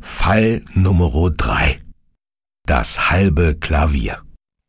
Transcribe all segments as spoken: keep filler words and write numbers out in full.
Fall Nummer drei. Das halbe Klavier.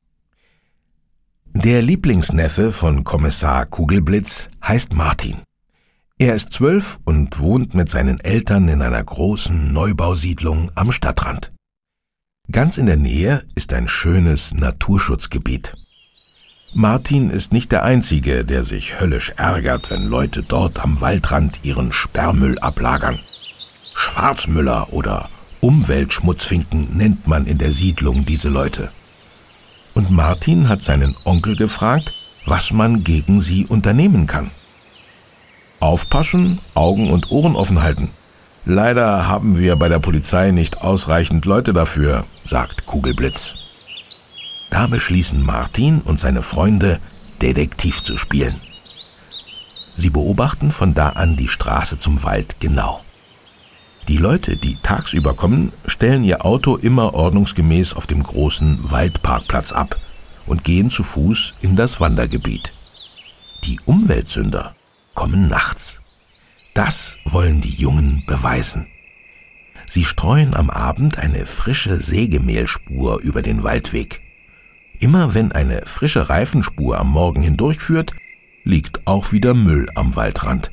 Der Lieblingsneffe von Kommissar Kugelblitz heißt Martin. Er ist zwölf und wohnt mit seinen Eltern in einer großen Neubausiedlung am Stadtrand. Ganz in der Nähe ist ein schönes Naturschutzgebiet. Martin ist nicht der Einzige, der sich höllisch ärgert, wenn Leute dort am Waldrand ihren Sperrmüll ablagern. Schwarzmüller oder Umweltschmutzfinken nennt man in der Siedlung diese Leute. Und Martin hat seinen Onkel gefragt, was man gegen sie unternehmen kann. Aufpassen, Augen und Ohren offen halten. Leider haben wir bei der Polizei nicht ausreichend Leute dafür, sagt Kugelblitz. Da beschließen Martin und seine Freunde, Detektiv zu spielen. Sie beobachten von da an die Straße zum Wald genau. Die Leute, die tagsüber kommen, stellen ihr Auto immer ordnungsgemäß auf dem großen Waldparkplatz ab und gehen zu Fuß in das Wandergebiet. Die Umweltsünder kommen nachts. Das wollen die Jungen beweisen. Sie streuen am Abend eine frische Sägemehlspur über den Waldweg. Immer wenn eine frische Reifenspur am Morgen hindurchführt, liegt auch wieder Müll am Waldrand.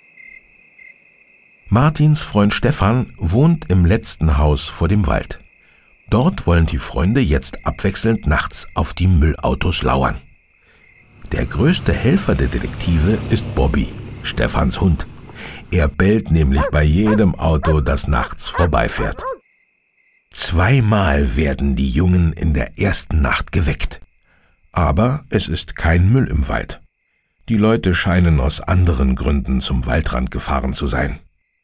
Martins Freund Stefan wohnt im letzten Haus vor dem Wald. Dort wollen die Freunde jetzt abwechselnd nachts auf die Müllautos lauern. Der größte Helfer der Detektive ist Bobby, Stefans Hund. Er bellt nämlich bei jedem Auto, das nachts vorbeifährt. Zweimal werden die Jungen in der ersten Nacht geweckt. Aber es ist kein Müll im Wald. Die Leute scheinen aus anderen Gründen zum Waldrand gefahren zu sein.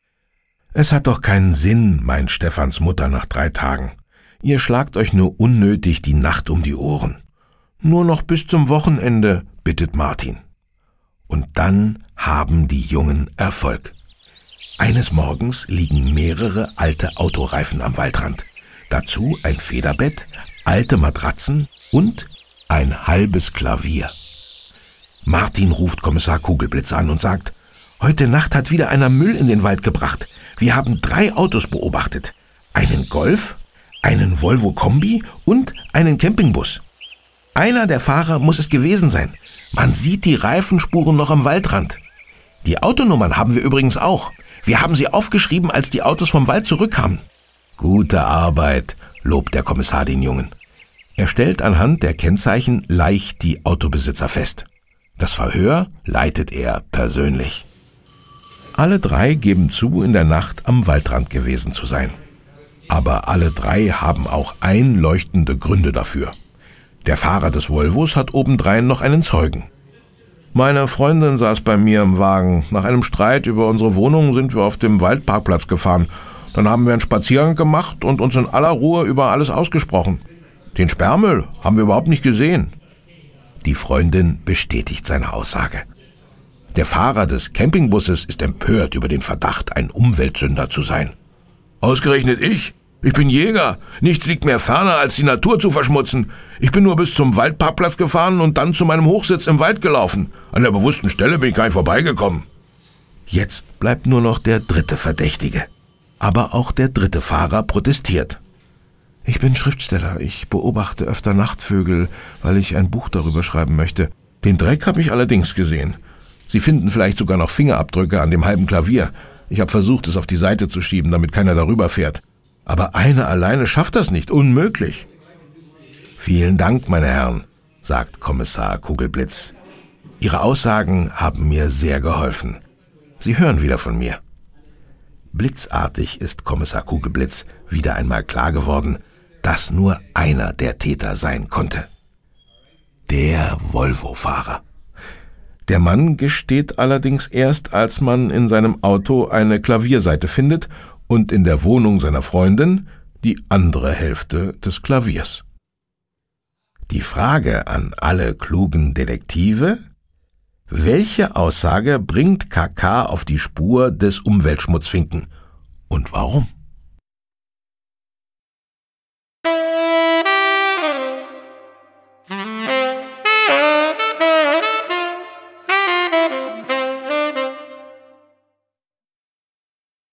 Es hat doch keinen Sinn, meint Stefans Mutter nach drei Tagen. Ihr schlagt euch nur unnötig die Nacht um die Ohren. Nur noch bis zum Wochenende, bittet Martin. Und dann haben die Jungen Erfolg. Eines Morgens liegen mehrere alte Autoreifen am Waldrand. Dazu ein Federbett, alte Matratzen und ein halbes Klavier. Martin ruft Kommissar Kugelblitz an und sagt, heute Nacht hat wieder einer Müll in den Wald gebracht. Wir haben drei Autos beobachtet. Einen Golf, einen Volvo Kombi und einen Campingbus. Einer der Fahrer muss es gewesen sein. Man sieht die Reifenspuren noch am Waldrand. Die Autonummern haben wir übrigens auch. Wir haben sie aufgeschrieben, als die Autos vom Wald zurückkamen. Gute Arbeit, lobt der Kommissar den Jungen. Er stellt anhand der Kennzeichen leicht die Autobesitzer fest. Das Verhör leitet er persönlich. Alle drei geben zu, in der Nacht am Waldrand gewesen zu sein. Aber alle drei haben auch einleuchtende Gründe dafür. Der Fahrer des Volvos hat obendrein noch einen Zeugen. Meine Freundin saß bei mir im Wagen. Nach einem Streit über unsere Wohnung sind wir auf dem Waldparkplatz gefahren. Dann haben wir einen Spaziergang gemacht und uns in aller Ruhe über alles ausgesprochen. Den Sperrmüll haben wir überhaupt nicht gesehen. Die Freundin bestätigt seine Aussage. Der Fahrer des Campingbusses ist empört über den Verdacht, ein Umweltsünder zu sein. Ausgerechnet ich? Ich bin Jäger. Nichts liegt mir ferner, als die Natur zu verschmutzen. Ich bin nur bis zum Waldparkplatz gefahren und dann zu meinem Hochsitz im Wald gelaufen. An der bewussten Stelle bin ich gar nicht vorbeigekommen. Jetzt bleibt nur noch der dritte Verdächtige. Aber auch der dritte Fahrer protestiert. Ich bin Schriftsteller. Ich beobachte öfter Nachtvögel, weil ich ein Buch darüber schreiben möchte. Den Dreck habe ich allerdings gesehen. Sie finden vielleicht sogar noch Fingerabdrücke an dem halben Klavier. Ich habe versucht, es auf die Seite zu schieben, damit keiner darüber fährt. Aber einer alleine schafft das nicht. Unmöglich. Vielen Dank, meine Herren, sagt Kommissar Kugelblitz. Ihre Aussagen haben mir sehr geholfen. Sie hören wieder von mir. Blitzartig ist Kommissar Kugelblitz wieder einmal klar geworden, dass nur einer der Täter sein konnte. Der Volvo-Fahrer. Der Mann gesteht allerdings erst, als man in seinem Auto eine Klavierseite findet und in der Wohnung seiner Freundin die andere Hälfte des Klaviers. Die Frage an alle klugen Detektive: Welche Aussage bringt K K auf die Spur des Umweltschmutzfinken und warum?